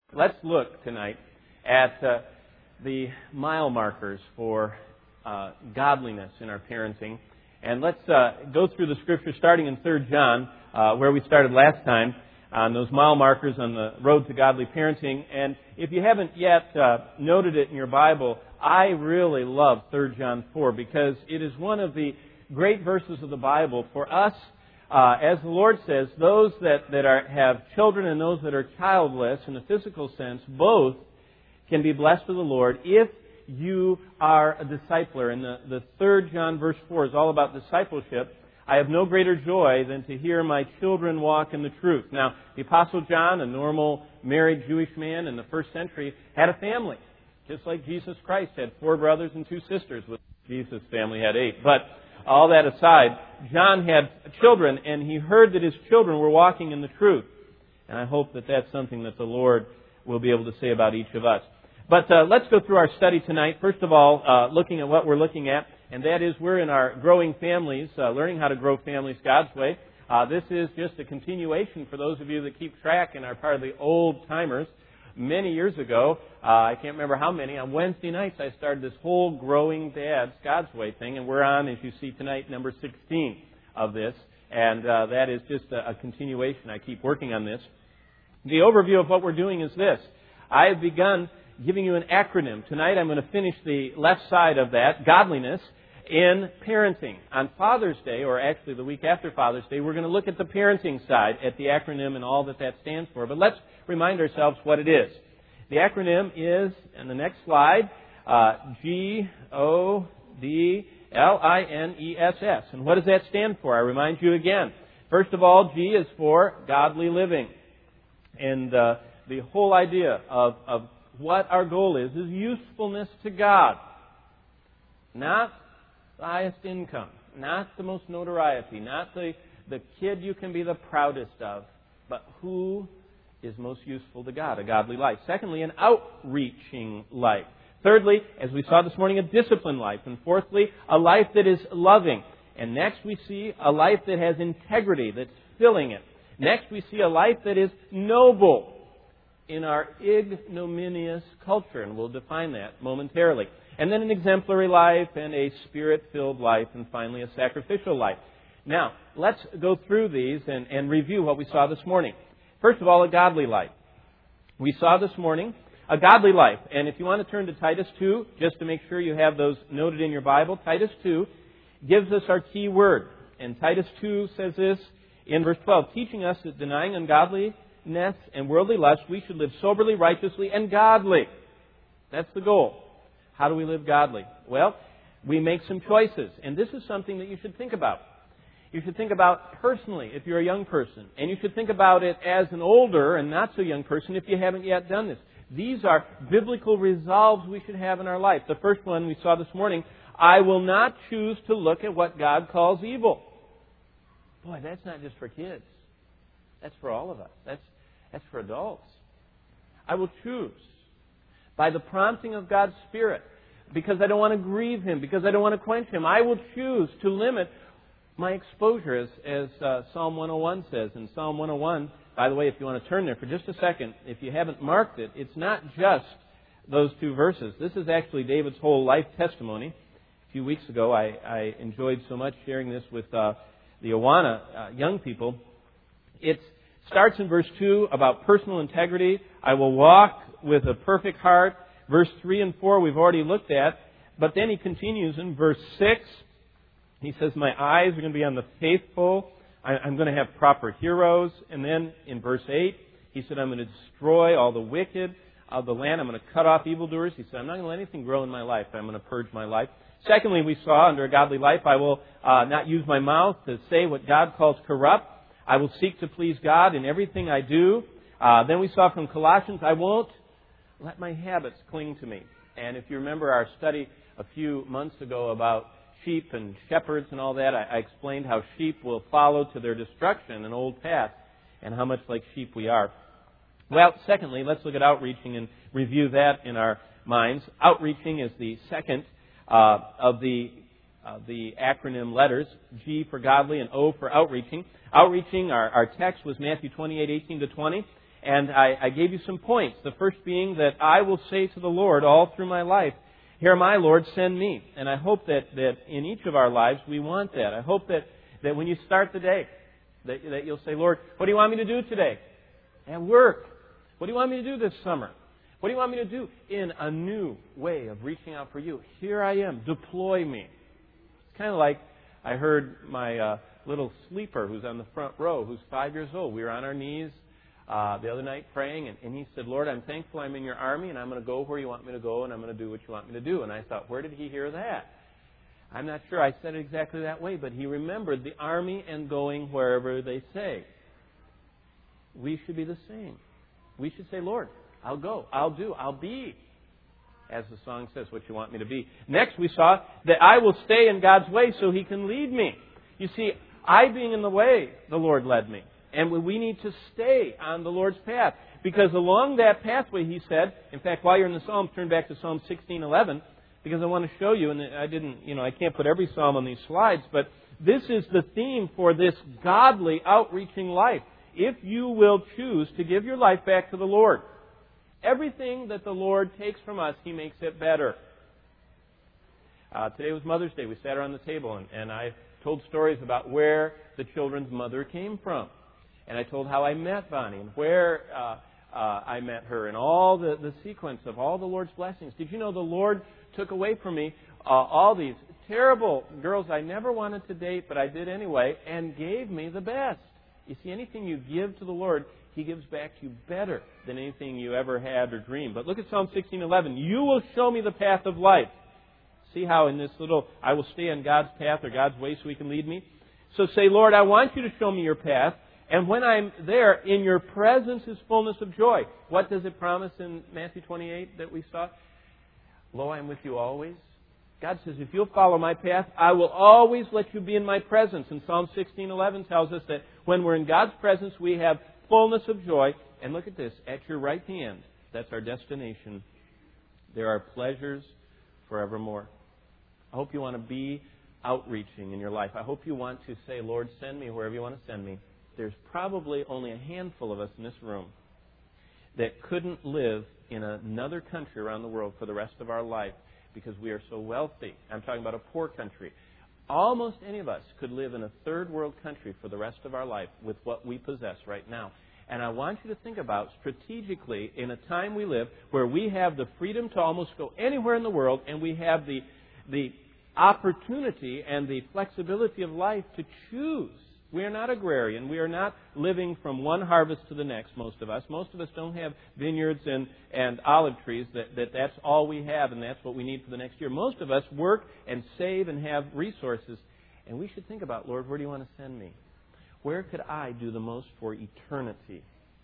Let's look tonight at the mile markers for godliness in our parenting. And let's go through the Scripture starting in 3 John, where we started last time, on those mile markers on the road to godly parenting. And if you haven't yet noted it in your Bible, I really love 3 John 4 because it is one of the great verses of the Bible for us. As the Lord says, those that have children and those that are childless, in a physical sense, both can be blessed of the Lord if you are a discipler. And the 3 John verse 4 is all about discipleship. I have no greater joy than to hear my children walk in the truth. Now, the Apostle John, a normal married Jewish man in the first century, had a family, just like Jesus Christ had 4 brothers and 2 sisters. With Jesus' family had 8. But all that aside, John had children, and he heard that his children were walking in the truth. And I hope that that's something that the Lord will be able to say about each of us. But let's go through our study tonight. First of all, looking at what we're looking at, and that is we're in our Growing Families, learning how to grow families God's way. This is just a continuation for those of you that keep track and are part of the old timers. Many years ago, I can't remember how many, on Wednesday nights I started this whole Growing Dads God's Way thing, and we're on, as you see tonight, number 16 of this, and that is just a continuation. I keep working on this. The overview of what we're doing is this. I have begun giving you an acronym. Tonight I'm going to finish the left side of that, godliness, in parenting. On Father's Day, or actually the week after Father's Day, we're going to look at the parenting side, at the acronym and all that stands for. But let's remind ourselves what it is. The acronym is, in the next slide, GODLINESS. And what does that stand for? I remind you again. First of all, G is for godly living. And the whole idea of what our goal is usefulness to God. Not the highest income, not the most notoriety, not the kid you can be the proudest of, but who is most useful to God, a godly life. Secondly, an outreaching life. Thirdly, as we saw this morning, a disciplined life. And fourthly, a life that is loving. And next we see a life that has integrity, that's filling it. Next we see a life that is noble in our ignominious culture, and we'll define that momentarily. And then an exemplary life and a spirit-filled life, and finally a sacrificial life. Now, let's go through these and review what we saw this morning. First of all, a godly life. We saw this morning a godly life. And if you want to turn to Titus 2, just to make sure you have those noted in your Bible, Titus 2 gives us our key word. And Titus 2 says this in verse 12, teaching us that denying ungodliness and worldly lust, we should live soberly, righteously, and godly. That's the goal. How do we live godly? Well, we make some choices. And this is something that you should think about. You should think about personally if you're a young person. And you should think about it as an older and not so young person if you haven't yet done this. These are biblical resolves we should have in our life. The first one we saw this morning, I will not choose to look at what God calls evil. Boy, that's not just for kids. That's for all of us. That's for adults. I will choose by the prompting of God's Spirit, because I don't want to grieve Him, because I don't want to quench Him. I will choose to limit my exposure, as Psalm 101 says. In Psalm 101, by the way, if you want to turn there for just a second, if you haven't marked it, it's not just those 2 verses. This is actually David's whole life testimony. A few weeks ago, I enjoyed so much sharing this with the Awana young people. It starts in verse 2 about personal integrity. I will walk with a perfect heart. Verse 3 and 4 we've already looked at. But then he continues in verse 6. He says, my eyes are going to be on the faithful. I'm going to have proper heroes. And then in verse 8, he said, I'm going to destroy all the wicked of the land. I'm going to cut off evildoers. He said, I'm not going to let anything grow in my life. I'm going to purge my life. Secondly, we saw under a godly life, I will not use my mouth to say what God calls corrupt. I will seek to please God in everything I do. Then we saw from Colossians, I won't let my habits cling to me. And if you remember our study a few months ago about sheep and shepherds and all that, I explained how sheep will follow to their destruction an old path, and how much like sheep we are. Well, secondly, let's look at outreaching and review that in our minds. Outreaching is the second of the acronym letters, G for godly and O for outreaching. Outreaching, our text was Matthew 28:18-20. And I gave you some points. The first being that I will say to the Lord all through my life, "Here am I, Lord, send me." And I hope that in each of our lives we want that. I hope that when you start the day, that you'll say, "Lord, what do you want me to do today? At work. What do you want me to do this summer? What do you want me to do in a new way of reaching out for you? Here I am. Deploy me." It's kind of like I heard my little sleeper who's on the front row, who's 5 years old. We were on our knees the other night praying, and he said, "Lord, I'm thankful I'm in your army, and I'm going to go where you want me to go, and I'm going to do what you want me to do." And I thought, where did he hear that? I'm not sure I said it exactly that way, but he remembered the army and going wherever they say. We should be the same. We should say, "Lord, I'll go, I'll do, I'll be," as the song says, "what you want me to be." Next, we saw that I will stay in God's way so He can lead me. You see, I being in the way, the Lord led me. And we need to stay on the Lord's path. Because along that pathway, He said, in fact, while you're in the Psalms, turn back to Psalm 16:11, because I want to show you, and I can't put every Psalm on these slides, but this is the theme for this godly outreaching life. If you will choose to give your life back to the Lord, everything that the Lord takes from us, He makes it better. Today was Mother's Day. We sat around the table, and I told stories about where the children's mother came from. And I told how I met Bonnie and where I met her and all the sequence of all the Lord's blessings. Did you know the Lord took away from me all these terrible girls I never wanted to date, but I did anyway, and gave me the best? You see, anything you give to the Lord, He gives back to you better than anything you ever had or dreamed. But look at Psalm 16:11. "You will show me the path of life." See how in this little, I will stay on God's path or God's way so He can lead me? So say, "Lord, I want you to show me your path. And when I'm there, in your presence is fullness of joy." What does it promise in Matthew 28 that we saw? "Lo, I am with you always." God says, if you'll follow my path, I will always let you be in my presence. And Psalm 16:11 tells us that when we're in God's presence, we have fullness of joy. And look at this, at your right hand, that's our destination, there are pleasures forevermore. I hope you want to be outreaching in your life. I hope you want to say, "Lord, send me wherever you want to send me." There's probably only a handful of us in this room that couldn't live in another country around the world for the rest of our life because we are so wealthy. I'm talking about a poor country. Almost any of us could live in a third world country for the rest of our life with what we possess right now. And I want you to think about strategically in a time we live where we have the freedom to almost go anywhere in the world, and we have the opportunity and the flexibility of life to choose. We are not agrarian. We are not living from one harvest to the next, most of us. Most of us don't have vineyards and olive trees that's all we have and that's what we need for the next year. Most of us work and save and have resources. And we should think about, "Lord, where do you want to send me? Where could I do the most for eternity?"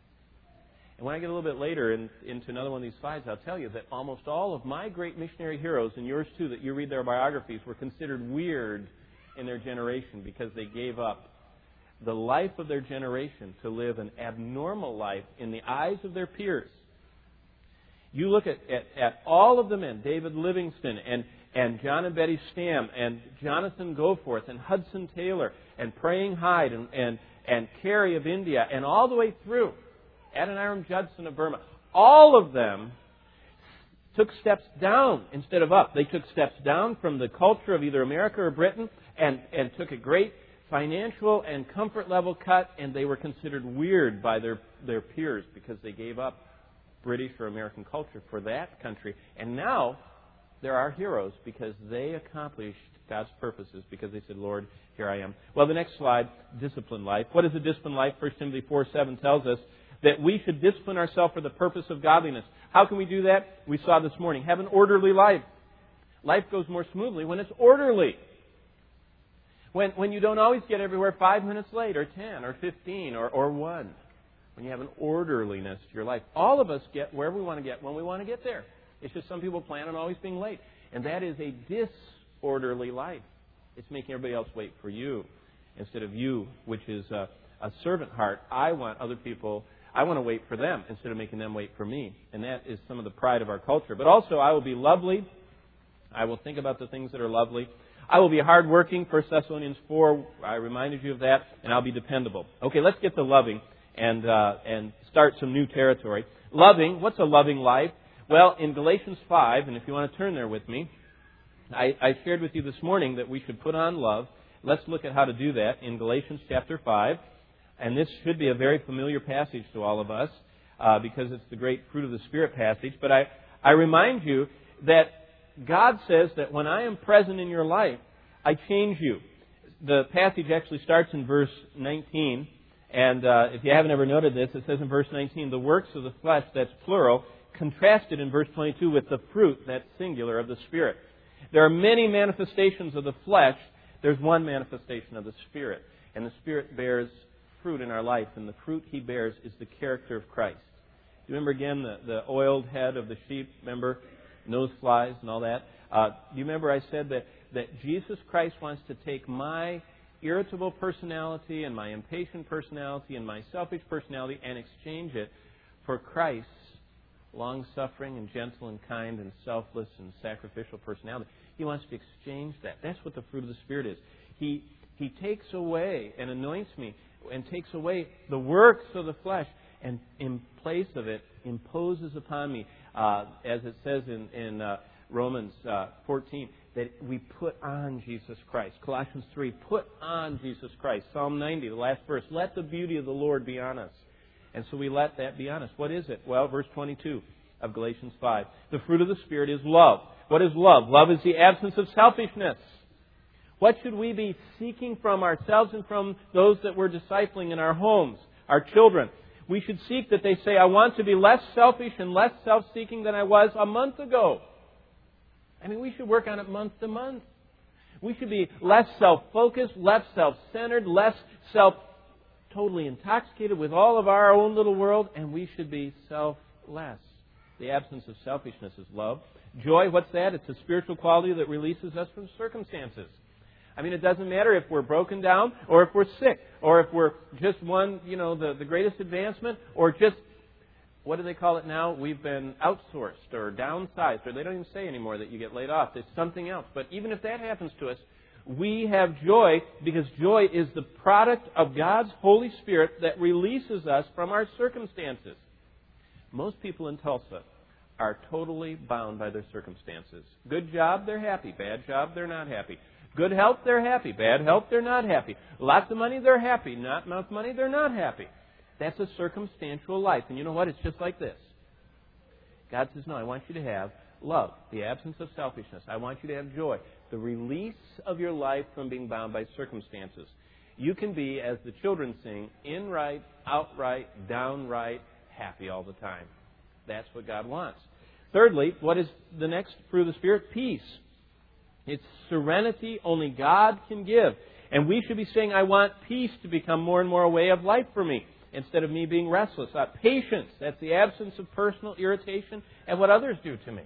And when I get a little bit later into another one of these slides, I'll tell you that almost all of my great missionary heroes, and yours too, that you read their biographies, were considered weird in their generation because they gave up the life of their generation to live an abnormal life in the eyes of their peers. You look at all of the men, David Livingston and John and Betty Stam and Jonathan Goforth and Hudson Taylor and Praying Hyde and Carey of India and all the way through Adoniram Judson of Burma. All of them took steps down instead of up. They took steps down from the culture of either America or Britain and took a great financial and comfort level cut, and they were considered weird by their peers because they gave up British or American culture for that country. And now they're our heroes because they accomplished God's purposes because they said, "Lord, here I am." Well, the next slide, disciplined life. What is a disciplined life? 1 Timothy 4:7 tells us that we should discipline ourselves for the purpose of godliness. How can we do that? We saw this morning. Have an orderly life. Life goes more smoothly when it's orderly. When you don't always get everywhere 5 minutes late, or 10, or 15, or 1. When you have an orderliness to your life. All of us get wherever we want to get when we want to get there. It's just some people plan on always being late. And that is a disorderly life. It's making everybody else wait for you instead of you, which is a servant heart. I want to wait for them instead of making them wait for me. And that is some of the pride of our culture. But also, I will be lovely. I will think about the things that are lovely. I will be hardworking, 1 Thessalonians 4. I reminded you of that. And I'll be dependable. Okay, let's get to loving. and start some new territory. Loving, what's a loving life? Well, in Galatians 5, and if you want to turn there with me, I shared with you this morning that we should put on love. Let's look at how to do that in Galatians chapter 5. And this should be a very familiar passage to all of us because it's the great fruit of the Spirit passage. But I remind you that God says that when I am present in your life, I change you. The passage actually starts in verse 19. And if you haven't ever noted this, it says in verse 19, the works of the flesh, that's plural, contrasted in verse 22 with the fruit, that's singular, of the Spirit. There are many manifestations of the flesh. There's one manifestation of the Spirit. And the Spirit bears fruit in our life. And the fruit He bears is the character of Christ. Do you remember again the oiled head of the sheep? Remember? Nose flies and all that. Do you remember I said that Jesus Christ wants to take my irritable personality and my impatient personality and my selfish personality and exchange it for Christ's long-suffering and gentle and kind and selfless and sacrificial personality. He wants to exchange that. That's what the fruit of the Spirit is. He takes away and anoints me and takes away the works of the flesh and in place of it imposes upon me, as it says in Romans 14, that we put on Jesus Christ. Colossians 3, put on Jesus Christ. Psalm 90, the last verse, let the beauty of the Lord be on us. And so we let that be on us. What is it? Well, verse 22 of Galatians 5. The fruit of the Spirit is love. What is love? Love is the absence of selfishness. What should we be seeking from ourselves and from those that we're discipling in our homes, our children? We should seek that they say, I want to be less selfish and less self-seeking than I was a month ago. I mean, we should work on it month to month. We should be less self-focused, less self-centered, less totally intoxicated with all of our own little world, and we should be selfless. The absence of selfishness is love. Joy, what's that? It's a spiritual quality that releases us from circumstances. I mean, it doesn't matter if we're broken down or if we're sick or if we're just won, the greatest advancement or just, what do they call it now? We've been outsourced or downsized, or they don't even say anymore that you get laid off. It's something else. But even if that happens to us, we have joy because joy is the product of God's Holy Spirit that releases us from our circumstances. Most people in Tulsa are totally bound by their circumstances. Good job, they're happy. Bad job, they're not happy. Good health, they're happy. Bad health, they're not happy. Lots of money, they're happy. Not enough money, they're not happy. That's a circumstantial life. And you know what? It's just like this. God says, no, I want you to have love, the absence of selfishness. I want you to have joy, the release of your life from being bound by circumstances. You can be, as the children sing, in-right, outright, downright, happy all the time. That's what God wants. Thirdly, what is the next fruit of the Spirit? Peace. It's serenity only God can give. And we should be saying, I want peace to become more and more a way of life for me, instead of me being restless. Patience, that's the absence of personal irritation at what others do to me.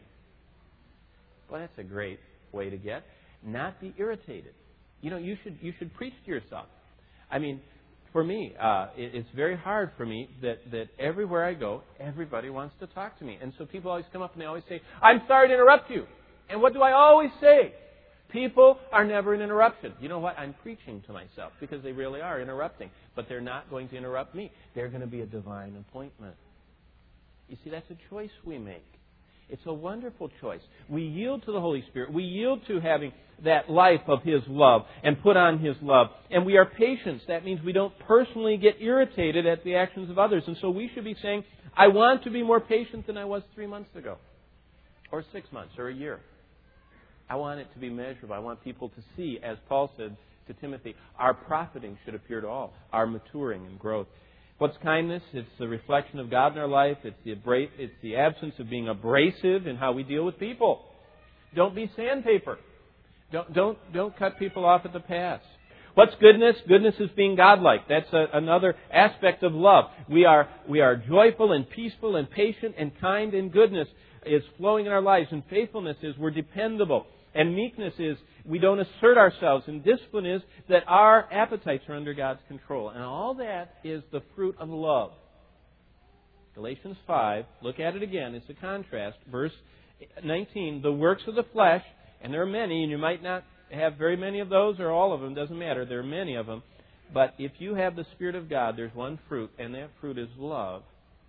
Well, that's a great way to get. Not be irritated. You should preach to yourself. I mean, for me, it's very hard for me that everywhere I go, everybody wants to talk to me. And so people always come up and they always say, I'm sorry to interrupt you. And what do I always say? People are never an interruption. You know what? I'm preaching to myself because they really are interrupting. But they're not going to interrupt me. They're going to be a divine appointment. You see, that's a choice we make. It's a wonderful choice. We yield to the Holy Spirit. We yield to having that life of His love and put on His love. And we are patient. That means we don't personally get irritated at the actions of others. And so we should be saying, I want to be more patient than I was 3 months ago, or 6 months, or a year. I want it to be measurable. I want people to see, as Paul said to Timothy, our profiting should appear to all, our maturing and growth. What's kindness? It's the reflection of God in our life. It's the absence of being abrasive in how we deal with people. Don't be sandpaper. Don't cut people off at the pass. What's goodness? Goodness is being godlike. That's another aspect of love. We are joyful and peaceful and patient and kind, and goodness is flowing in our lives. And faithfulness is we're dependable. And meekness is we don't assert ourselves. And discipline is that our appetites are under God's control. And all that is the fruit of love. Galatians 5, look at it again. It's a contrast. Verse 19, the works of the flesh, and there are many, and you might not have very many of those or all of them, doesn't matter. There are many of them. But if you have the Spirit of God, there's one fruit, and that fruit is love.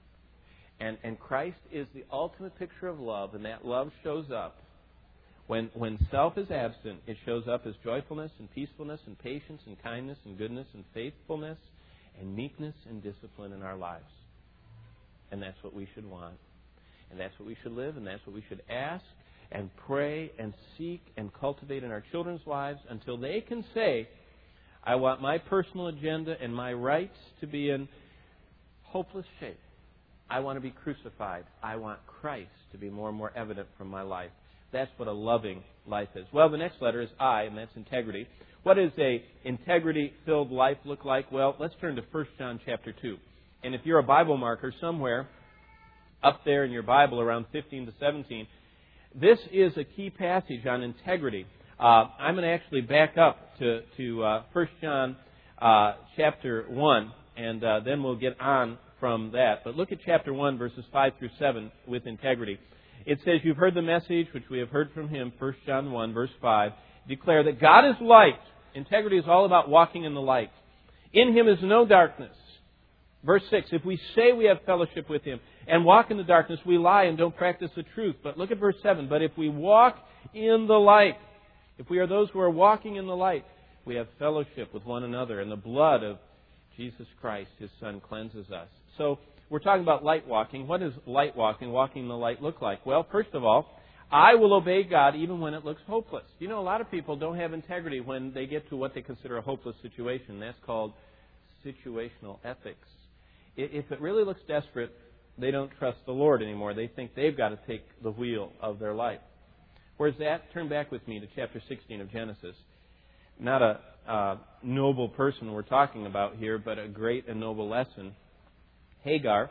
And Christ is the ultimate picture of love, and that love shows up. When self is absent, it shows up as joyfulness and peacefulness and patience and kindness and goodness and faithfulness and meekness and discipline in our lives. And that's what we should want. And that's what we should live, and that's what we should ask and pray and seek and cultivate in our children's lives until they can say, I want my personal agenda and my rights to be in hopeless shape. I want to be crucified. I want Christ to be more and more evident from my life. That's what a loving life is. Well, the next letter is I, and that's integrity. What does a integrity-filled life look like? Well, let's turn to 1 John chapter 2. And if you're a Bible marker somewhere up there in your Bible around 15 to 17, this is a key passage on integrity. I'm going to actually back up to 1 John chapter 1, and then we'll get on from that. But look at chapter 1, verses 5 through 7 with integrity. It says, you've heard the message which we have heard from Him, 1 John 1, verse 5. Declare that God is light. Integrity is all about walking in the light. In Him is no darkness. Verse 6, if we say we have fellowship with Him and walk in the darkness, we lie and don't practice the truth. But look at verse 7. But if we walk in the light, if we are those who are walking in the light, we have fellowship with one another, and the blood of Jesus Christ, His Son, cleanses us. So we're talking about light walking. What does light walking, walking in the light, look like? Well, first of all, I will obey God even when it looks hopeless. You know, a lot of people don't have integrity when they get to what they consider a hopeless situation. That's called situational ethics. If it really looks desperate, they don't trust the Lord anymore. They think they've got to take the wheel of their life. Where's that? Turn back with me to chapter 16 of Genesis. Not a noble person we're talking about here, but a great and noble lesson. Hagar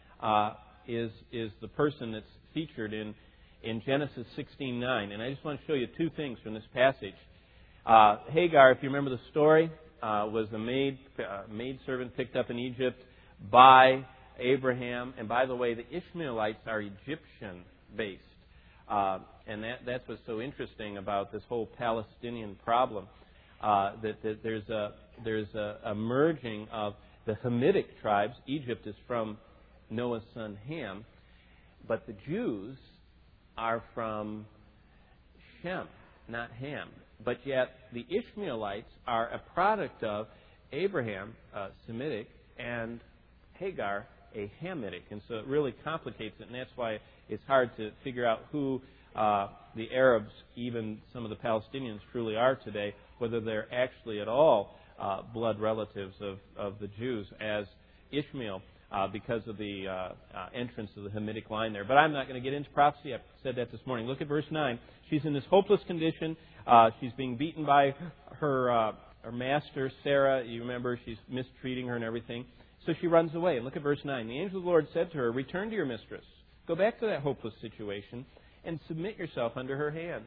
is the person that's featured in Genesis 16:9. And I just want to show you two things from this passage. Hagar, if you remember the story, was a maidservant picked up in Egypt by Abraham. And by the way, the Ishmaelites are Egyptian-based. And that's what's so interesting about this whole Palestinian problem. That there's a merging of the Hamitic tribes. Egypt is from Noah's son Ham, but the Jews are from Shem, not Ham. But yet the Ishmaelites are a product of Abraham, Semitic, and Hagar, a Hamitic. And so it really complicates it, and that's why it's hard to figure out who the Arabs, even some of the Palestinians, truly are today, whether they're actually at all blood relatives of the Jews as Ishmael because of the entrance of the Hamitic line there. But I'm not going to get into prophecy. I said that this morning. Look at verse 9. She's in this hopeless condition. She's being beaten by her master, Sarah. You remember, she's mistreating her and everything. So she runs away. And look at verse 9. The angel of the Lord said to her, return to your mistress. Go back to that hopeless situation and submit yourself under her hand.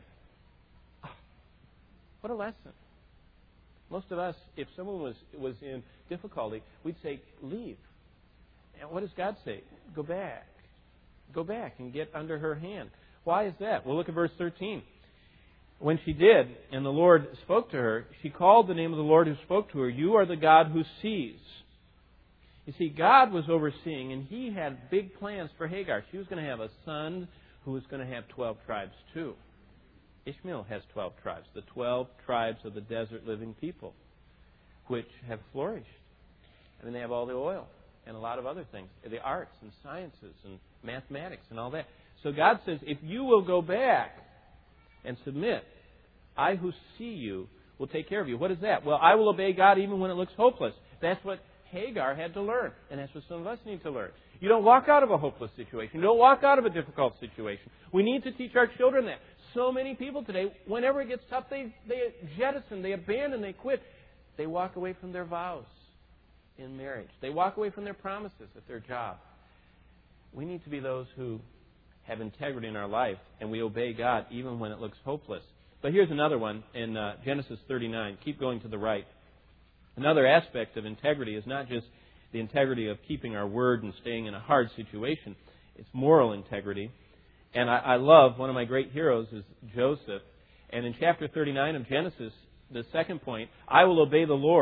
What a lesson. Most of us, if someone was in difficulty, we'd say, leave. And what does God say? Go back. Go back and get under her hand. Why is that? Well, look at verse 13. When she did, and the Lord spoke to her, she called the name of the Lord who spoke to her, you are the God who sees. You see, God was overseeing, and He had big plans for Hagar. She was going to have a son who was going to have 12 tribes too. Ishmael has 12 tribes, the 12 tribes of the desert living people, which have flourished. I mean, they have all the oil and a lot of other things, the arts and sciences and mathematics and all that. So God says, if you will go back and submit, I who see you will take care of you. What is that? Well, I will obey God even when it looks hopeless. That's what Hagar had to learn, and that's what some of us need to learn. You don't walk out of a hopeless situation. You don't walk out of a difficult situation. We need to teach our children that. So many people today, whenever it gets tough, they jettison, they abandon, they quit. They walk away from their vows in marriage. They walk away from their promises at their job. We need to be those who have integrity in our life, and we obey God even when it looks hopeless. But here's another one in Genesis 39. Keep going to the right. Another aspect of integrity is not just the integrity of keeping our word and staying in a hard situation. It's moral integrity. And I love, one of my great heroes is Joseph. And in chapter 39 of Genesis, the second point, I will obey the Lord,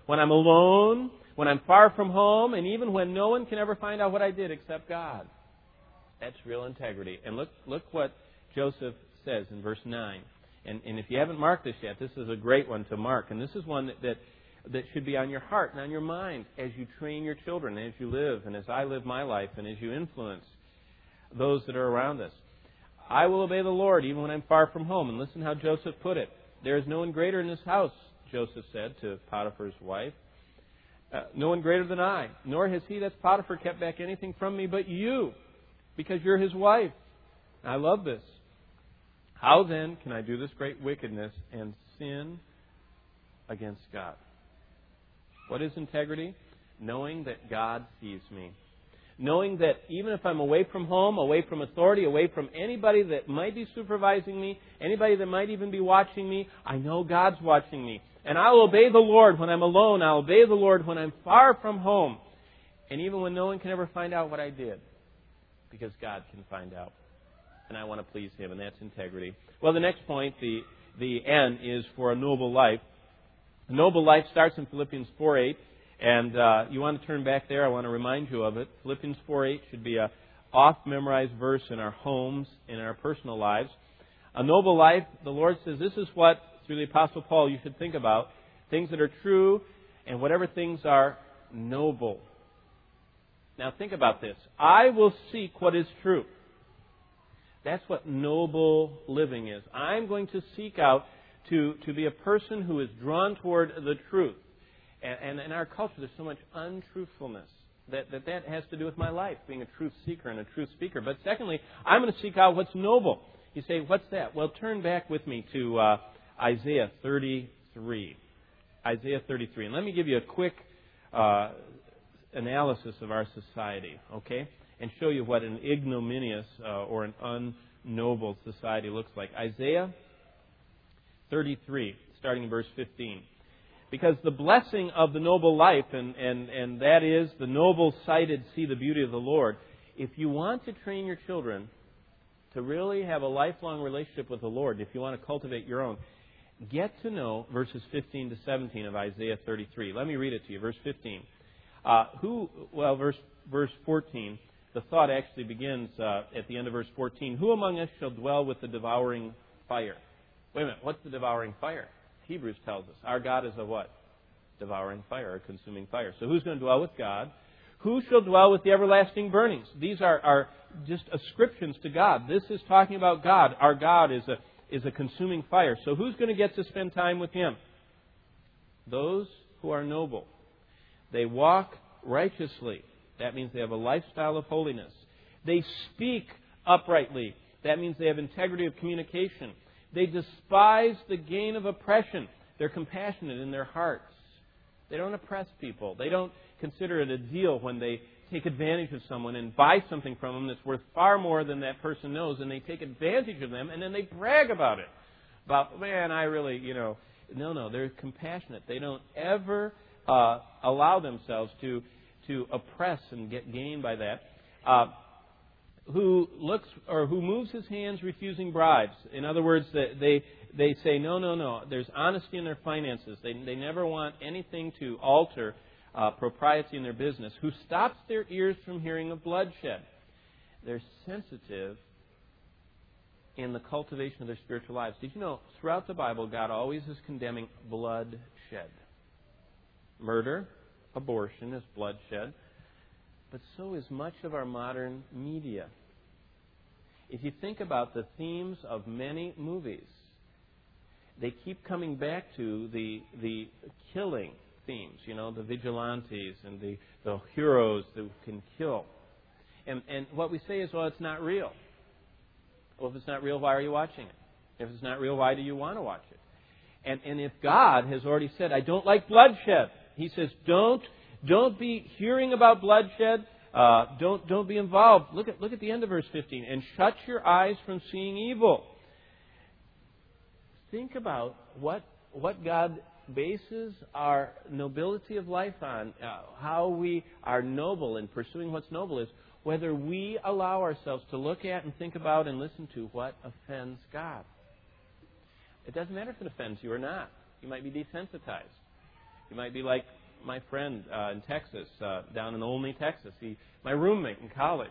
when I'm alone, when I'm far from home, and even when no one can ever find out what I did except God. That's real integrity. And look what Joseph says in verse 9. And if you haven't marked this yet, this is a great one to mark. And this is one that should be on your heart and on your mind as you train your children, as you live, and as I live my life, and as you influence those that are around us. I will obey the Lord even when I'm far from home. And listen how Joseph put it. There is no one greater in this house, Joseph said to Potiphar's wife. No one greater than I, nor has he, that's Potiphar, kept back anything from me but you, because you're his wife. I love this. How then can I do this great wickedness and sin against God? What is integrity? Knowing that God sees me. Knowing that even if I'm away from home, away from authority, away from anybody that might be supervising me, anybody that might even be watching me, I know God's watching me. And I'll obey the Lord when I'm alone. I'll obey the Lord when I'm far from home. And even when no one can ever find out what I did. Because God can find out. And I want to please Him, and that's integrity. Well, the next point, the N, is for a noble life. A noble life starts in Philippians 4:8. And you want to turn back there. I want to remind you of it. Philippians 4:8 should be a oft-memorized verse in our homes, in our personal lives. A noble life, the Lord says, this is what, through the Apostle Paul, you should think about. Things that are true and whatever things are noble. Now think about this. I will seek what is true. That's what noble living is. I'm going to seek out to be a person who is drawn toward the truth. And in our culture, there's so much untruthfulness that has to do with my life, being a truth seeker and a truth speaker. But secondly, I'm going to seek out what's noble. You say, what's that? Well, turn back with me to Isaiah 33. Isaiah 33. And let me give you a quick analysis of our society, okay? And show you what an ignominious or an unnoble society looks like. Isaiah 33, starting in verse 15. Because the blessing of the noble life, and that is the noble-sighted see the beauty of the Lord, if you want to train your children to really have a lifelong relationship with the Lord, if you want to cultivate your own, get to know verses 15 to 17 of Isaiah 33. Let me read it to you. Verse 15. Verse 14, the thought actually begins at the end of verse 14. Who among us shall dwell with the devouring fire? Wait a minute, what's the devouring fire? Hebrews tells us our God is a what? Devouring fire, a consuming fire. So who's going to dwell with God? Who shall dwell with the everlasting burnings? These are just ascriptions to God. This is talking about God. Our God is a consuming fire. So who's going to get to spend time with Him? Those who are noble. They walk righteously. That means they have a lifestyle of holiness. They speak uprightly. That means they have integrity of communication. They despise the gain of oppression. They're compassionate in their hearts. They don't oppress people. They don't consider it a deal when they take advantage of someone and buy something from them that's worth far more than that person knows, and they take advantage of them, and then they brag about it. About, man, I really, No, they're compassionate. They don't ever allow themselves to oppress and get gain by that. Who moves his hands refusing bribes. In other words, they say, no. There's honesty in their finances. They never want anything to alter propriety in their business. Who stops their ears from hearing of bloodshed. They're sensitive in the cultivation of their spiritual lives. Did you know, throughout the Bible, God always is condemning bloodshed. Murder, abortion is bloodshed. But so is much of our modern media. If you think about the themes of many movies, they keep coming back to the killing themes, the vigilantes and the heroes that can kill. And what we say is, well, it's not real. Well, if it's not real, why are you watching it? If it's not real, why do you want to watch it? And if God has already said, I don't like bloodshed, He says, Don't be hearing about bloodshed. Don't be involved. Look at the end of verse 15. And shut your eyes from seeing evil. Think about what God bases our nobility of life on. How we are noble in pursuing what's noble is whether we allow ourselves to look at and think about and listen to what offends God. It doesn't matter if it offends you or not. You might be desensitized. You might be like my friend in Texas, down in Olney, Texas. My roommate in college.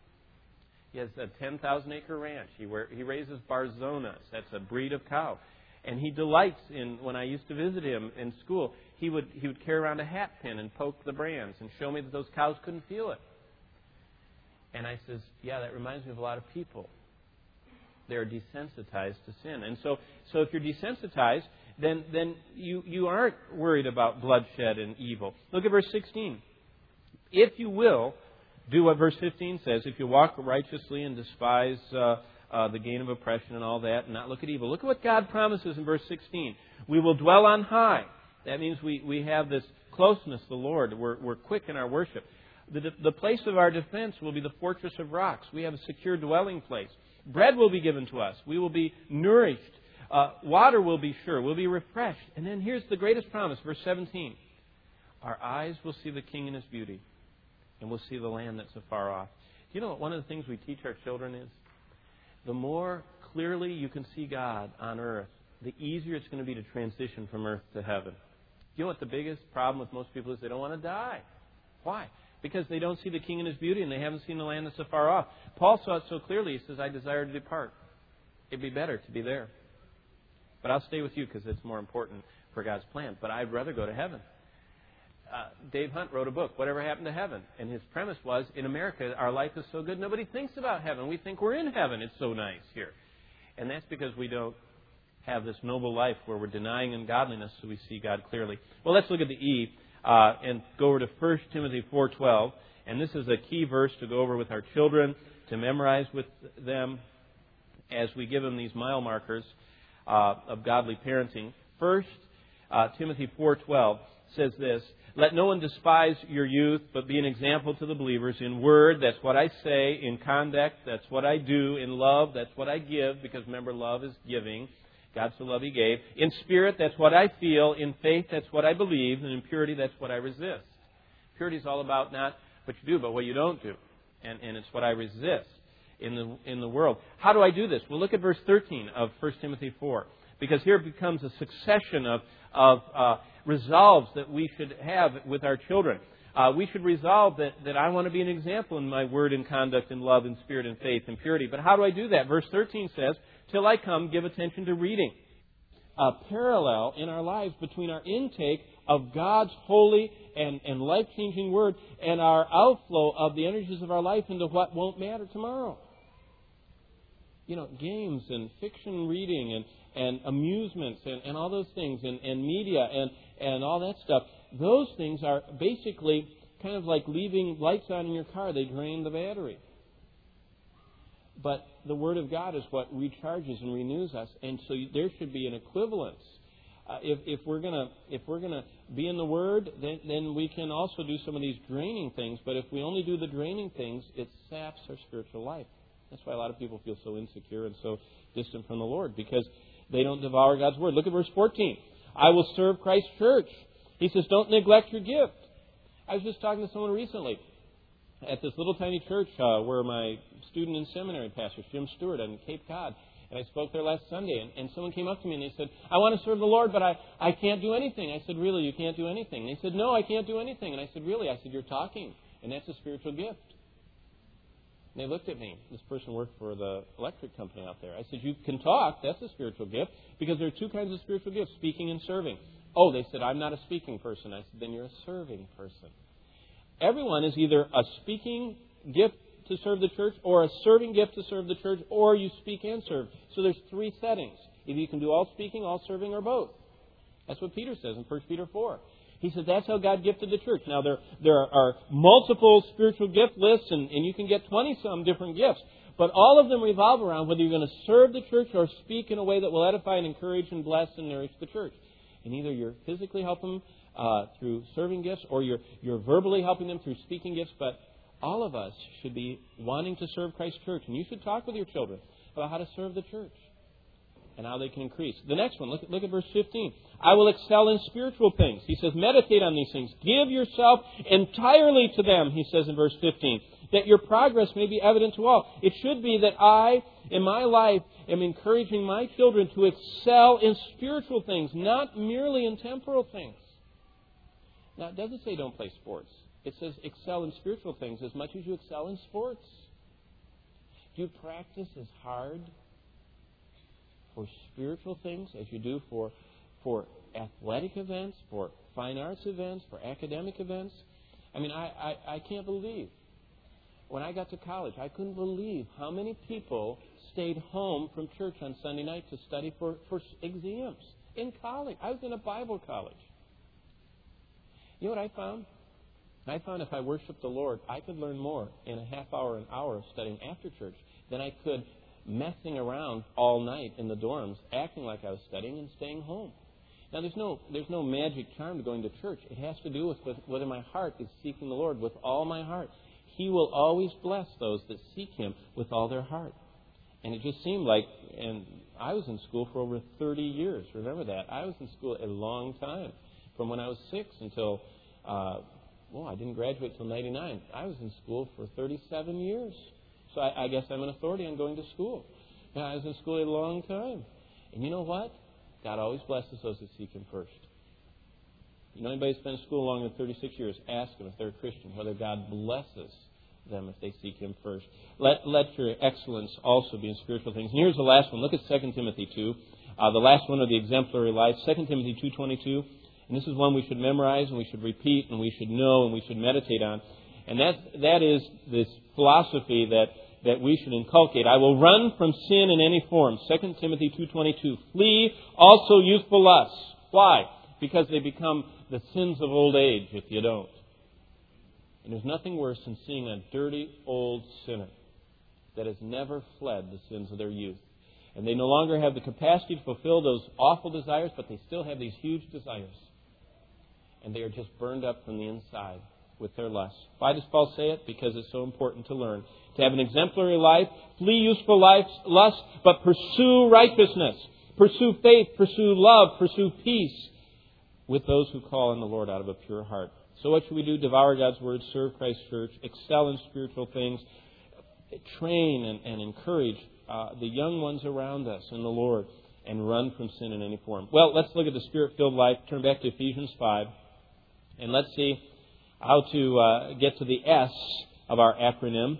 He has a 10,000-acre ranch. He raises Barzonas. That's a breed of cow. And he delights in, when I used to visit him in school, he would carry around a hat pin and poke the brands and show me that those cows couldn't feel it. And I says, yeah, that reminds me of a lot of people. They're desensitized to sin. And so if you're desensitized, then you aren't worried about bloodshed and evil. Look at verse 16. If you will do what verse 15 says, if you walk righteously and despise the gain of oppression and all that, and not look at evil. Look at what God promises in verse 16. We will dwell on high. That means we have this closeness to the Lord. We're quick in our worship. The place of our defense will be the fortress of rocks. We have a secure dwelling place. Bread will be given to us. We will be nourished. Water will be sure. We'll be refreshed. And then here's the greatest promise, verse 17. Our eyes will see the King in His beauty, and we'll see the land that's afar off. Do you know what one of the things we teach our children is? The more clearly you can see God on earth, the easier it's going to be to transition from earth to heaven. You know what the biggest problem with most people is? They don't want to die. Why? Because they don't see the King in His beauty and they haven't seen the land that's afar off. Paul saw it so clearly. He says, I desire to depart. It'd be better to be there. But I'll stay with you because it's more important for God's plan. But I'd rather go to heaven. Dave Hunt wrote a book, Whatever Happened to Heaven? And his premise was, in America, our life is so good, nobody thinks about heaven. We think we're in heaven. It's so nice here. And that's because we don't have this noble life where we're denying ungodliness so we see God clearly. Well, let's look at the E and go over to 1 Timothy 4:12. And this is a key verse to go over with our children, to memorize with them as we give them these mile markers of godly parenting. 1 Timothy 4:12 says this, let no one despise your youth, but be an example to the believers in word, that's what I say, in conduct, that's what I do, in love, that's what I give, because remember, love is giving. God so loved He gave. In spirit, that's what I feel. In faith, that's what I believe. And in purity, that's what I resist. Purity is all about not what you do, but what you don't do. And it's what I resist in the world. How do I do this? Well, look at verse 13 of 1 Timothy 4. Because here it becomes a succession of resolves that we should have with our children. We should resolve that I want to be an example in my word and conduct and love and spirit and faith and purity. But how do I do that? Verse 13 says, till I come, give attention to reading. A parallel in our lives between our intake of God's holy and life-changing word and our outflow of the energies of our life into what won't matter tomorrow. You know, games and fiction reading and amusements and all those things and media and all that stuff. Those things are basically kind of like leaving lights on in your car. They drain the battery. But the Word of God is what recharges and renews us, and so there should be an equivalence. If we're gonna be in the Word, then we can also do some of these draining things. But if we only do the draining things, it saps our spiritual life. That's why a lot of people feel so insecure and so distant from the Lord, because they don't devour God's Word. Look at verse 14. I will serve Christ's church. He says, don't neglect your gift. I was just talking to someone recently at this little tiny church where my student in seminary pastors, Jim Stewart, on Cape Cod. And I spoke there last Sunday, and someone came up to me and they said, I want to serve the Lord, but I can't do anything. I said, really, you can't do anything? And they said, no, I can't do anything. And I said, really? I said, you're talking, and that's a spiritual gift. And they looked at me. This person worked for the electric company out there. I said, you can talk. That's a spiritual gift, because there are two kinds of spiritual gifts, speaking and serving. Oh, they said, I'm not a speaking person. I said, then you're a serving person. Everyone is either a speaking gift to serve the church or a serving gift to serve the church, or you speak and serve. So there's three settings. Either you can do all speaking, all serving, or both. That's what Peter says in 1 Peter 4. He said that's how God gifted the church. Now, there are multiple spiritual gift lists, and you can get 20-some different gifts. But all of them revolve around whether you're going to serve the church or speak in a way that will edify and encourage and bless and nourish the church. And either you're physically helping through serving gifts, or you're verbally helping them through speaking gifts. But all of us should be wanting to serve Christ's church. And you should talk with your children about how to serve the church and how they can increase. The next one, look at verse 15. I will excel in spiritual things. He says, meditate on these things. Give yourself entirely to them, he says in verse 15, that your progress may be evident to all. It should be that I, in my life, am encouraging my children to excel in spiritual things, not merely in temporal things. Now, it doesn't say don't play sports. It says excel in spiritual things as much as you excel in sports. Do you practice as hard for spiritual things as you do for athletic events, for fine arts events, for academic events? I mean, I can't believe. When I got to college, I couldn't believe how many people stayed home from church on Sunday night to study for exams in college. I was in a Bible college. You know what I found? I found if I worshiped the Lord, I could learn more in a half hour, an hour of studying after church than I could messing around all night in the dorms, acting like I was studying and staying home. Now, there's no magic charm to going to church. It has to do with whether my heart is seeking the Lord with all my heart. He will always bless those that seek Him with all their heart. And it just seemed like, and I was in school for over 30 years. Remember that. I was in school a long time. From when I was 6 until, I didn't graduate until 99. I was in school for 37 years. So I guess I'm an authority on going to school. Yeah, I was in school a long time. And you know what? God always blesses those that seek Him first. You know anybody who's been in school longer than 36 years, ask them if they're a Christian, whether God blesses them if they seek Him first. Let your excellence also be in spiritual things. And here's the last one. Look at 2 Timothy 2. The last one of the exemplary life, 2 Timothy 2:22. And this is one we should memorize and we should repeat and we should know and we should meditate on. And that is this philosophy that we should inculcate. I will run from sin in any form. 2 Timothy 2:22. Flee also youthful lusts. Why? Because they become the sins of old age if you don't. And there's nothing worse than seeing a dirty old sinner that has never fled the sins of their youth. And they no longer have the capacity to fulfill those awful desires, but they still have these huge desires. And they are just burned up from the inside with their lusts. Why does Paul say it? Because it's so important to learn. To have an exemplary life, flee useful lust, but pursue righteousness. Pursue faith, pursue love, pursue peace with those who call on the Lord out of a pure heart. So what should we do? Devour God's Word, serve Christ's church, excel in spiritual things, train and encourage the young ones around us in the Lord, and run from sin in any form. Well, let's look at the Spirit-filled life. Turn back to Ephesians 5, and let's see how to get to the S of our acronym.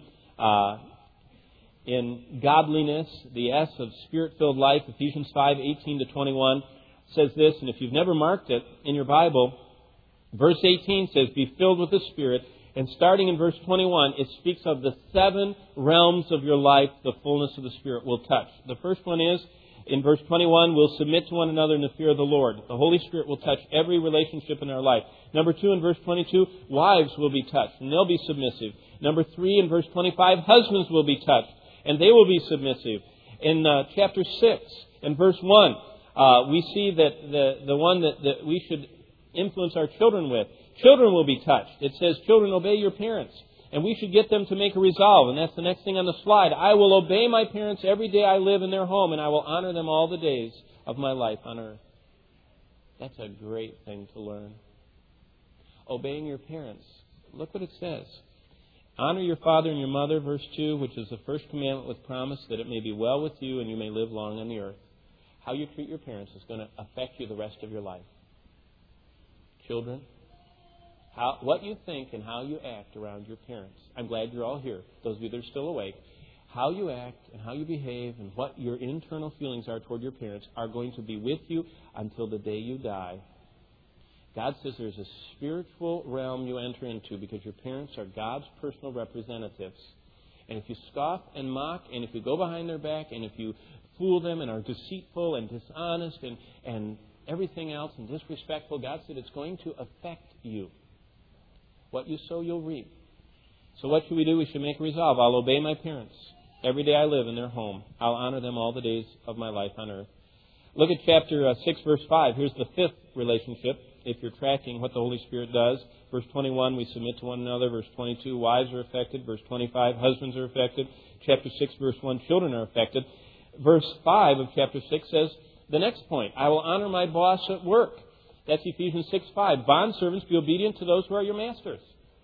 In godliness, the S of Spirit-filled life, Ephesians 5:18-21 says this, and if you've never marked it in your Bible, verse 18 says, be filled with the Spirit. And starting in verse 21, it speaks of the 7 realms of your life the fullness of the Spirit will touch. The first one is, in verse 21, we'll submit to one another in the fear of the Lord. The Holy Spirit will touch every relationship in our life. Number 2, in verse 22, wives will be touched, and they'll be submissive. Number 3, in verse 25, husbands will be touched, and they will be submissive. In chapter 6, in verse 1, we see that the one that we should influence our children with, children will be touched. It says, children, obey your parents. And we should get them to make a resolve. And that's the next thing on the slide. I will obey my parents every day I live in their home, and I will honor them all the days of my life on earth. That's a great thing to learn. Obeying your parents. Look what it says. Honor your father and your mother, verse 2, which is the first commandment with promise that it may be well with you and you may live long on the earth. How you treat your parents is going to affect you the rest of your life. Children, what you think and how you act around your parents. I'm glad you're all here, those of you that are still awake. How you act and how you behave and what your internal feelings are toward your parents are going to be with you until the day you die. God says there's a spiritual realm you enter into because your parents are God's personal representatives. And if you scoff and mock, and if you go behind their back, and if you fool them and are deceitful and dishonest and everything else and disrespectful, God said it's going to affect you. What you sow, you'll reap. So what should we do? We should make a resolve. I'll obey my parents every day I live in their home. I'll honor them all the days of my life on earth. Look at chapter 6, verse 5. Here's the 5th relationship, if you're tracking what the Holy Spirit does. Verse 21, we submit to one another. Verse 22, wives are affected. Verse 25, husbands are affected. Chapter 6, verse 1, children are affected. Verse 5 of chapter 6 says, the next point, I will honor my boss at work. That's Ephesians 6:5. Bondservants, be obedient to those who are your masters.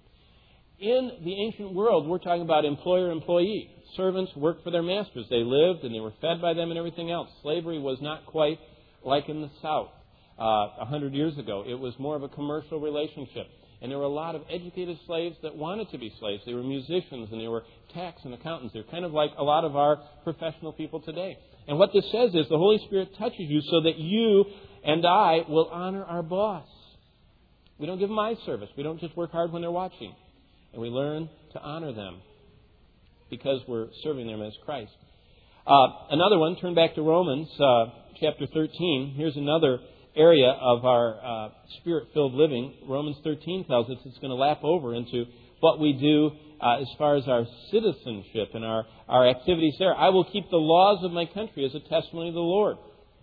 In the ancient world, we're talking about employer-employee. Servants worked for their masters. They lived and they were fed by them and everything else. Slavery was not quite like in the South. 100 years ago. It was more of a commercial relationship. And there were a lot of educated slaves that wanted to be slaves. They were musicians and they were tax and accountants. They're kind of like a lot of our professional people today. And what this says is the Holy Spirit touches you so that you and I will honor our boss. We don't give them eye service. We don't just work hard when they're watching. And we learn to honor them because we're serving them as Christ. Another one, turn back to Romans chapter 13. Here's another area of our Spirit-filled living. Romans 13 tells us it's going to lap over into what we do as far as our citizenship and our activities there. I will keep the laws of my country as a testimony of the Lord.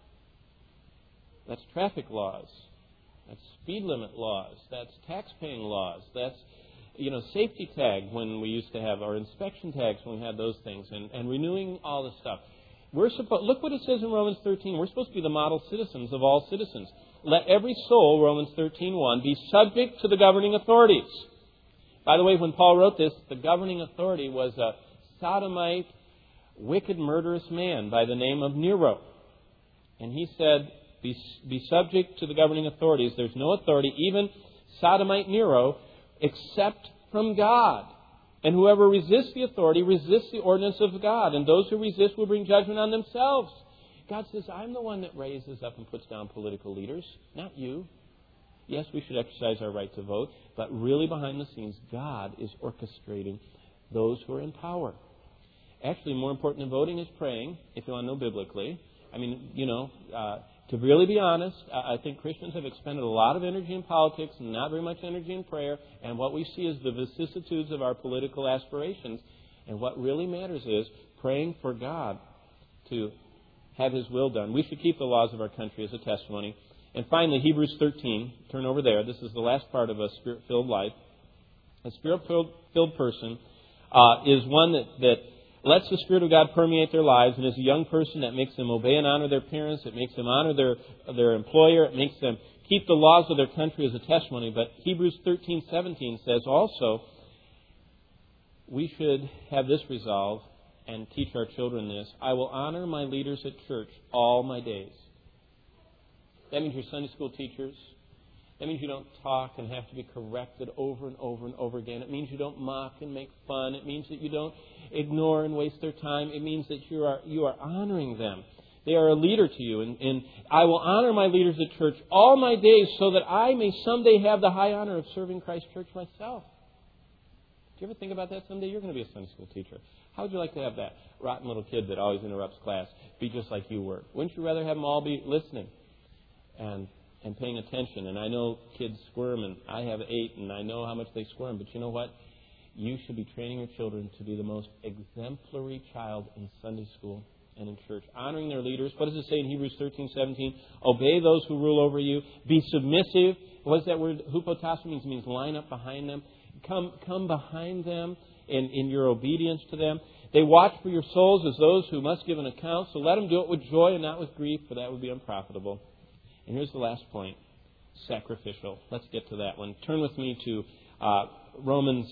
That's traffic laws. That's speed limit laws. That's tax-paying laws. That's safety tag when we used to have, or inspection tags when we had those things, and renewing all this stuff. Look what it says in Romans 13. We're supposed to be the model citizens of all citizens. Let every soul, Romans 13:1, be subject to the governing authorities. By the way, when Paul wrote this, the governing authority was a sodomite, wicked, murderous man by the name of Nero. And he said, be subject to the governing authorities. There's no authority, even sodomite Nero, except from God. And whoever resists the authority resists the ordinance of God. And those who resist will bring judgment on themselves. God says, I'm the one that raises up and puts down political leaders, not you. Yes, we should exercise our right to vote, but really behind the scenes, God is orchestrating those who are in power. Actually, more important than voting is praying, if you want to know biblically. I mean, to really be honest, I think Christians have expended a lot of energy in politics and not very much energy in prayer. And what we see is the vicissitudes of our political aspirations. And what really matters is praying for God to have His will done. We should keep the laws of our country as a testimony. And finally, Hebrews 13. Turn over there. This is the last part of a Spirit-filled life. A Spirit-filled person is one that lets the Spirit of God permeate their lives, and as a young person, that makes them obey and honor their parents. It makes them honor their employer. It makes them keep the laws of their country as a testimony. But Hebrews 13:17 says also, we should have this resolve and teach our children this. I will honor my leaders at church all my days. That means your Sunday school teachers. That means you don't talk and have to be corrected over and over and over again. It means you don't mock and make fun. It means that you don't ignore and waste their time. It means that you are honoring them. They are a leader to you. And I will honor my leaders at church all my days so that I may someday have the high honor of serving Christ Church myself. Do you ever think about that someday? You're going to be a Sunday school teacher. How would you like to have that rotten little kid that always interrupts class be just like you were? Wouldn't you rather have them all be listening and paying attention? And I know kids squirm, and I have 8, and I know how much they squirm. But you know what? You should be training your children to be the most exemplary child in Sunday school and in church. Honoring their leaders. What does it say in Hebrews 13:17? Obey those who rule over you. Be submissive. What does that word hupotasso means line up behind them. Come behind them in your obedience to them. They watch for your souls as those who must give an account. So let them do it with joy and not with grief, for that would be unprofitable. And here's the last point. Sacrificial. Let's get to that one. Turn with me to Romans.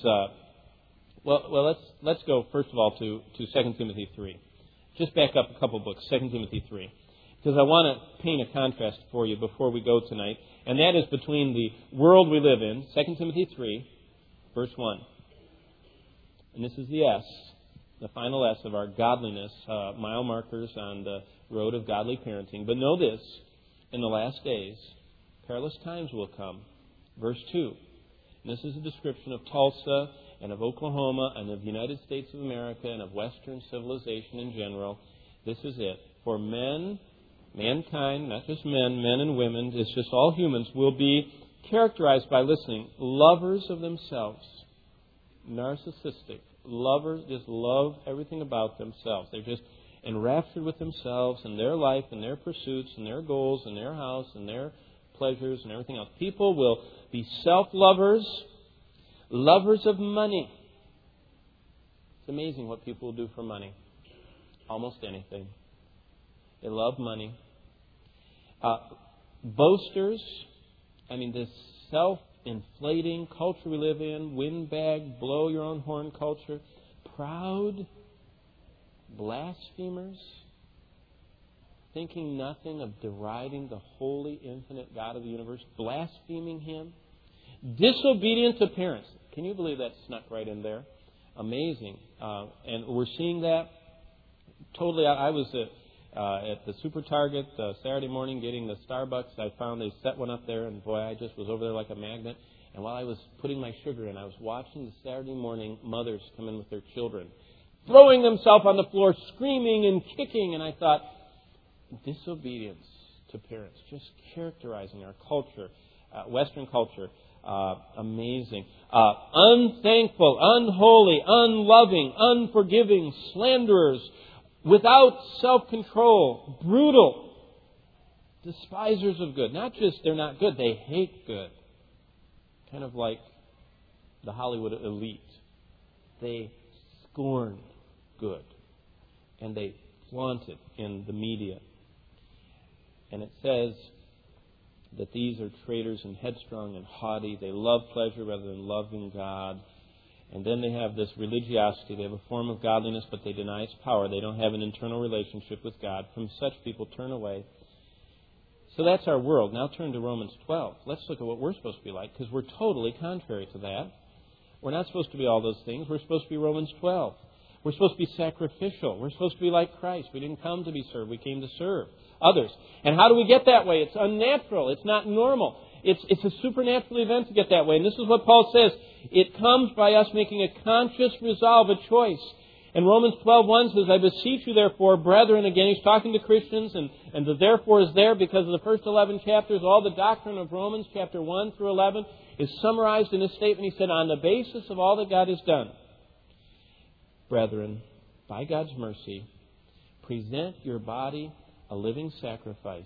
Let's go first of all to 2 Timothy 3. Just back up a couple books, 2 Timothy 3. Because I want to paint a contrast for you before we go tonight. And that is between the world we live in, 2 Timothy 3, verse 1. And this is the S, the final S of our godliness, mile markers on the road of godly parenting. But know this, in the last days, perilous times will come. Verse 2. And this is a description of Tulsa and of Oklahoma and of the United States of America and of Western civilization in general. This is it. For mankind, not just men and women, it's just all humans, will be characterized by listening, lovers of themselves, narcissistic, lovers, just love everything about themselves. They're just enraptured with themselves and their life and their pursuits and their goals and their house and their pleasures and everything else. People will be self-lovers, lovers of money. It's amazing what people will do for money. Almost anything. They love money. Boasters. I mean, this self-inflating culture we live in, windbag, blow your own horn culture. Proud. Blasphemers. thinking nothing of deriding the holy, infinite God of the universe, blaspheming Him, disobedient to parents. Can you believe that snuck right in there? Amazing. And we're seeing that totally. I was at the Super Target Saturday morning getting the Starbucks. I found they set one up there, and boy, I just was over there like a magnet. And while I was putting my sugar in, I was watching the Saturday morning mothers come in with their children, throwing themselves on the floor, screaming and kicking. And I thought, disobedience to parents, just characterizing our culture, Western culture. Amazing. Unthankful, unholy, unloving, unforgiving, slanderers, without self-control, brutal, despisers of good. Not just they're not good, they hate good. Kind of like the Hollywood elite. They scorn good. And they flaunt it in the media. And it says that these are traitors and headstrong and haughty. They love pleasure rather than loving God. And then they have this religiosity. They have a form of godliness, but they deny its power. They don't have an internal relationship with God. From such people, turn away. So that's our world. Now turn to Romans 12. Let's look at what we're supposed to be like, because we're totally contrary to that. We're not supposed to be all those things. We're supposed to be Romans 12. We're supposed to be sacrificial. We're supposed to be like Christ. We didn't come to be served. We came to serve others. And how do we get that way? It's unnatural. It's not normal. It's a supernatural event to get that way. And this is what Paul says. It comes by us making a conscious resolve, a choice. And Romans 12:1 says, I beseech you therefore, brethren, again he's talking to Christians, and the therefore is there because of the first 11 chapters. All the doctrine of Romans, chapter 1 through 11, is summarized in this statement. He said, on the basis of all that God has done, brethren, by God's mercy, present your body a living sacrifice,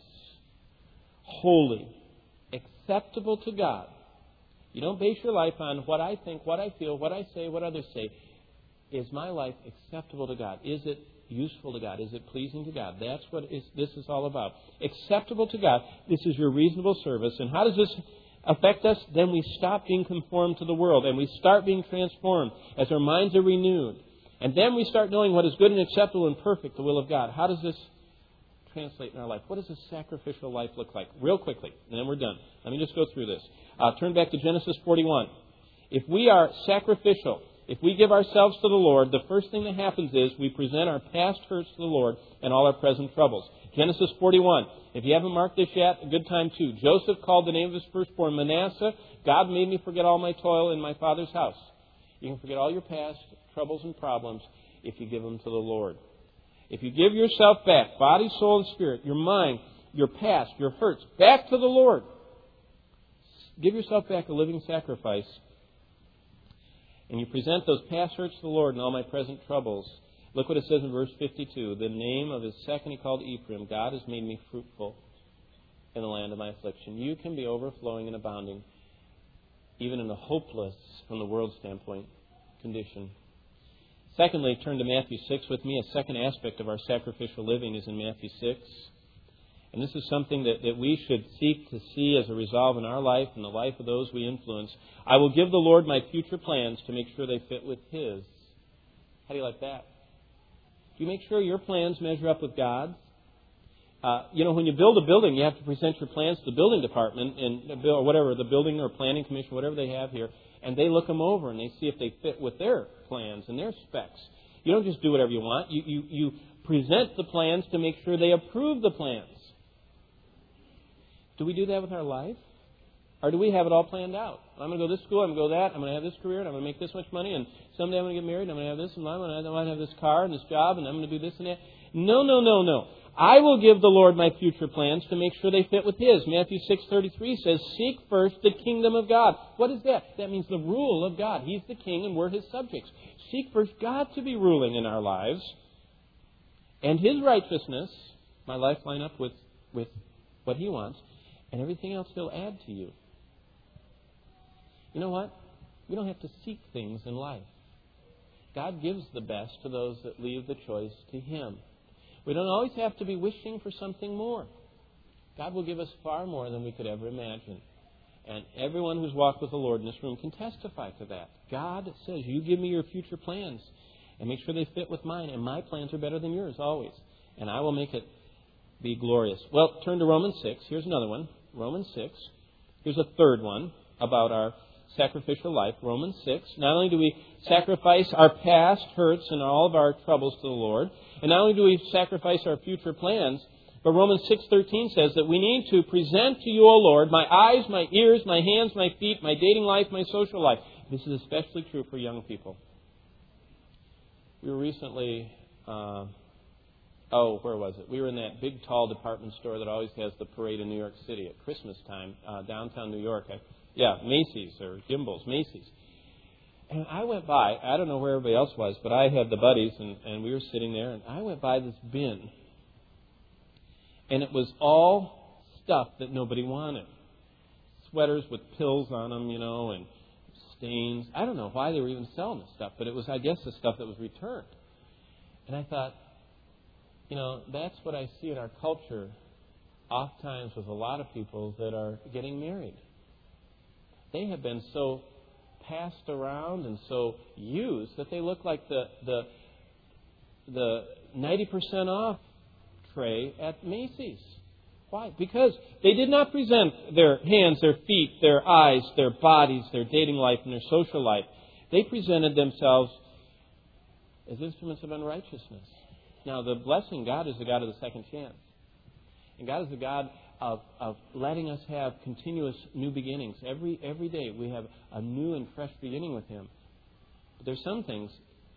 holy, acceptable to God. You don't base your life on what I think, what I feel, what I say, what others say. Is my life acceptable to God? Is it useful to God? Is it pleasing to God? That's what this is all about. Acceptable to God. This is your reasonable service. And how does this affect us? Then we stop being conformed to the world and we start being transformed as our minds are renewed. And then we start knowing what is good and acceptable and perfect, the will of God. How does this translate in our life? What does a sacrificial life look like? Real quickly, and then we're done. Let me just go through this. Turn back to Genesis 41. If we are sacrificial, if we give ourselves to the Lord, the first thing that happens is we present our past hurts to the Lord and all our present troubles. Genesis 41. If you haven't marked this yet, a good time too. Joseph called the name of his firstborn Manasseh. God made me forget all my toil in my father's house. You can forget all your past troubles and problems if you give them to the Lord. If you give yourself back, body, soul, and spirit, your mind, your past, your hurts, back to the Lord. Give yourself back a living sacrifice. And you present those past hurts to the Lord and all my present troubles. Look what it says in verse 52. The name of his second he called Ephraim. God has made me fruitful in the land of my affliction. You can be overflowing and abounding, even in a hopeless, from the world's standpoint, condition. Secondly, turn to Matthew 6 with me. A second aspect of our sacrificial living is in Matthew 6. And this is something that we should seek to see as a resolve in our life and the life of those we influence. I will give the Lord my future plans to make sure they fit with His. How do you like that? Do you make sure your plans measure up with God's? When you build a building, you have to present your plans to the building department or whatever, the building or planning commission, whatever they have here, and they look them over and they see if they fit with their plans and their specs. You don't just do whatever you want. You present the plans to make sure they approve the plans. Do we do that with our life? Or do we have it all planned out? I'm going to go to this school, I'm going to go that, I'm going to have this career, and I'm going to make this much money, and someday I'm going to get married, and I'm going to have this, and I'm going to have this car and this job, and I'm going to do this and that. No. I will give the Lord my future plans to make sure they fit with His. Matthew 6:33 says, seek first the kingdom of God. What is that? That means the rule of God. He's the king and we're His subjects. Seek first God to be ruling in our lives. And His righteousness, my life line up with what He wants, and everything else He'll add to you. You know what? We don't have to seek things in life. God gives the best to those that leave the choice to Him. We don't always have to be wishing for something more. God will give us far more than we could ever imagine. And everyone who's walked with the Lord in this room can testify to that. God says, you give me your future plans and make sure they fit with mine. And my plans are better than yours always. And I will make it be glorious. Well, turn to Romans 6. Here's another one. Romans 6. Here's a third one about our sacrificial life. Romans 6. Not only do we sacrifice our past hurts and all of our troubles to the Lord, and not only do we sacrifice our future plans, but Romans 6:13 says that we need to present to you, O Lord, my eyes, my ears, my hands, my feet, my dating life, my social life. This is especially true for young people. We were recently, where was it? We were in that big, tall department store that always has the parade in New York City at Christmas time, downtown New York. Macy's or Gimbel's, Macy's. And I went by, I don't know where everybody else was, but I had the buddies, and we were sitting there, and I went by this bin. And it was all stuff that nobody wanted. Sweaters with pills on them, and stains. I don't know why they were even selling this stuff, but it was, I guess, the stuff that was returned. And I thought, that's what I see in our culture oftentimes with a lot of people that are getting married. They have been so passed around and so used that they look like the 90% off tray at Macy's. Why? Because they did not present their hands, their feet, their eyes, their bodies, their dating life, and their social life. They presented themselves as instruments of unrighteousness. Now, the blessing, God is the God of the second chance. And God is the God of letting us have continuous new beginnings. Every day we have a new and fresh beginning with Him. But there's some things,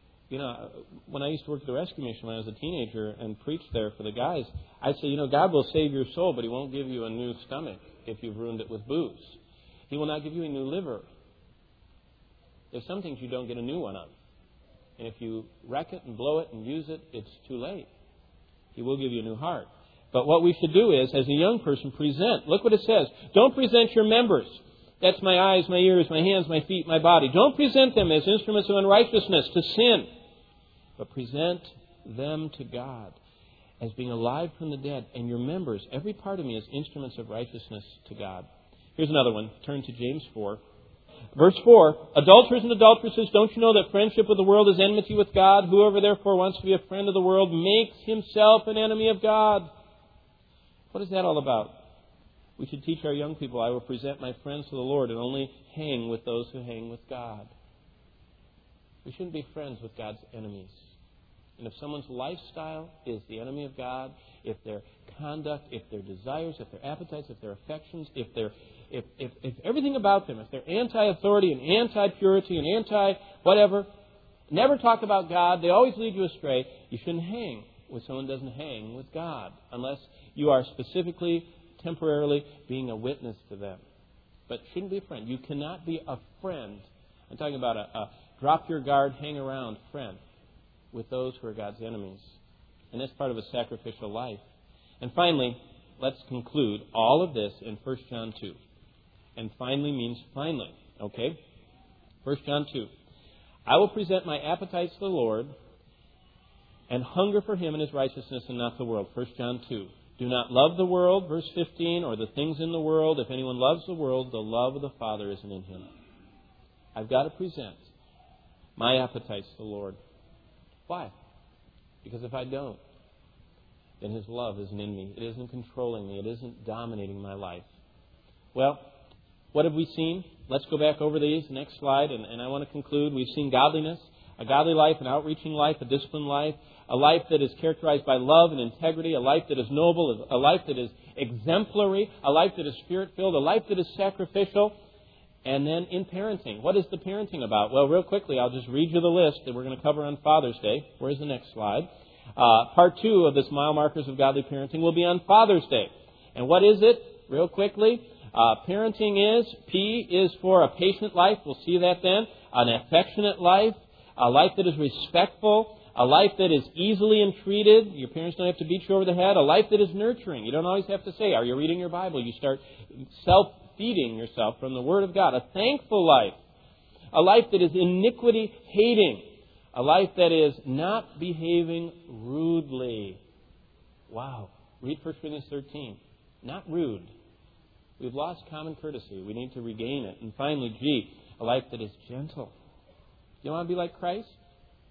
when I used to work at the Rescue Mission when I was a teenager and preached there for the guys, I'd say, God will save your soul, but He won't give you a new stomach if you've ruined it with booze. He will not give you a new liver. There's some things you don't get a new one of. And if you wreck it and blow it and use it, it's too late. He will give you a new heart. But what we should do is, as a young person, present. Look what it says. Don't present your members. That's my eyes, my ears, my hands, my feet, my body. Don't present them as instruments of unrighteousness to sin. But present them to God as being alive from the dead. And your members, every part of me, as instruments of righteousness to God. Here's another one. Turn to James 4. Verse 4, adulterers and adulteresses, don't you know that friendship with the world is enmity with God? Whoever therefore wants to be a friend of the world makes himself an enemy of God. What is that all about? We should teach our young people, I will present my friends to the Lord and only hang with those who hang with God. We shouldn't be friends with God's enemies. And if someone's lifestyle is the enemy of God, if their conduct, if their desires, if their appetites, if their affections, if everything about them, if they're anti-authority and anti-purity and anti-whatever, never talk about God, they always lead you astray, you shouldn't hang with someone who doesn't hang with God unless you are specifically, temporarily being a witness to them. But shouldn't be a friend. You cannot be a friend. I'm talking about a drop your guard, hang around friend with those who are God's enemies. And that's part of a sacrificial life. And finally, let's conclude all of this in 1 John 2. And finally means finally. Okay? 1 John 2. I will present my appetites to the Lord and hunger for Him and His righteousness and not the world. 1 John 2. Do not love the world, verse 15, or the things in the world. If anyone loves the world, the love of the Father isn't in him. I've got to present my appetites to the Lord. Why? Because if I don't, then His love isn't in me. It isn't controlling me. It isn't dominating my life. Well, what have we seen? Let's go back over these. Next slide, and I want to conclude. We've seen godliness, a godly life, an outreaching life, a disciplined life, a life that is characterized by love and integrity, a life that is noble, a life that is exemplary, a life that is Spirit-filled, a life that is sacrificial. And then in parenting, what is the parenting about? Well, real quickly, I'll just read you the list that we're going to cover on Father's Day. Where's the next slide? Part 2 of this mile markers of godly parenting will be on Father's Day. And what is it? Real quickly, parenting is, P is for a patient life. We'll see that then. An affectionate life, a life that is respectful, a life that is easily entreated. Your parents don't have to beat you over the head. A life that is nurturing. You don't always have to say, are you reading your Bible? You start self-feeding yourself from the Word of God. A thankful life. A life that is iniquity-hating. A life that is not behaving rudely. Wow. Read 1 Corinthians 13. Not rude. We've lost common courtesy. We need to regain it. And finally, G, a life that is gentle. You want to be like Christ?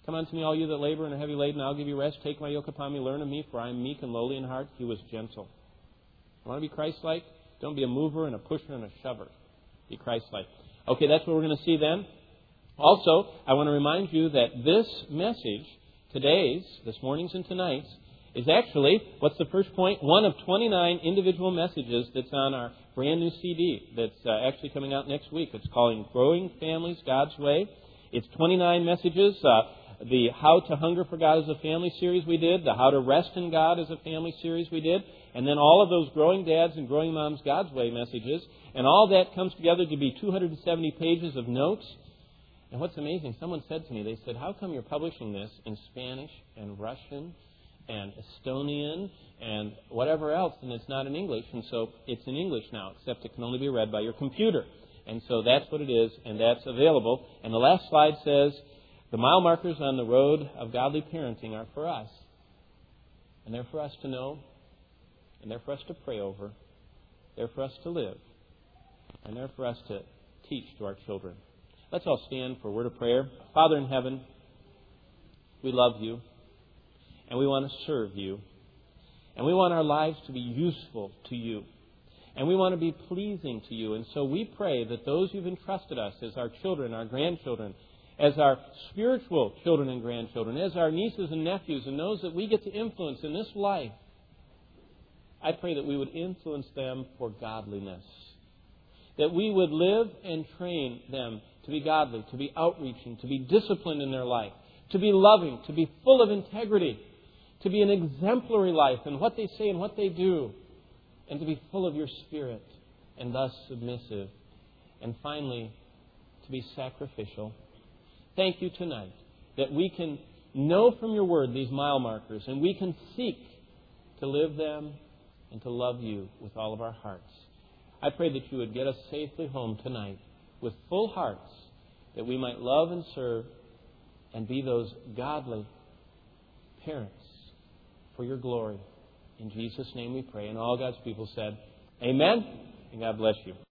Come unto me, all you that labor and are heavy laden, I'll give you rest. Take my yoke upon me, learn of me, for I am meek and lowly in heart. He was gentle. You want to be Christ-like? Don't be a mover and a pusher and a shover. Be Christ-like. Okay, that's what we're going to see then. Also, I want to remind you that this message, this morning's and tonight's, is actually, what's the first point? One of 29 individual messages that's on our brand new CD that's actually coming out next week. It's called Growing Families God's Way. It's 29 messages. The How to Hunger for God as a Family series we did. The How to Rest in God as a Family series we did. And then all of those Growing Dads and Growing Moms God's Way messages. And all that comes together to be 270 pages of notes. And what's amazing, someone said to me, they said, how come you're publishing this in Spanish and Russian and Estonian and whatever else, and it's not in English? And so it's in English now, except it can only be read by your computer. And so that's what it is, and that's available. And the last slide says, the mile markers on the road of godly parenting are for us. And they're for us to know, and they're for us to pray over, they're for us to live, and they're for us to teach to our children. Let's all stand for a word of prayer. Father in heaven, we love you, and we want to serve you, and we want our lives to be useful to you, and we want to be pleasing to you. And so we pray that those you've entrusted us as our children, our grandchildren, as our spiritual children and grandchildren, as our nieces and nephews, and those that we get to influence in this life, I pray that we would influence them for godliness, that we would live and train them to be godly, to be outreaching, to be disciplined in their life, to be loving, to be full of integrity, to be an exemplary life in what they say and what they do, and to be full of your Spirit and thus submissive. And finally, to be sacrificial. Thank you tonight that we can know from your word these mile markers, and we can seek to live them and to love you with all of our hearts. I pray that you would get us safely home tonight with full hearts, that we might love and serve and be those godly parents for your glory. In Jesus' name we pray. And all God's people said, Amen, and God bless you.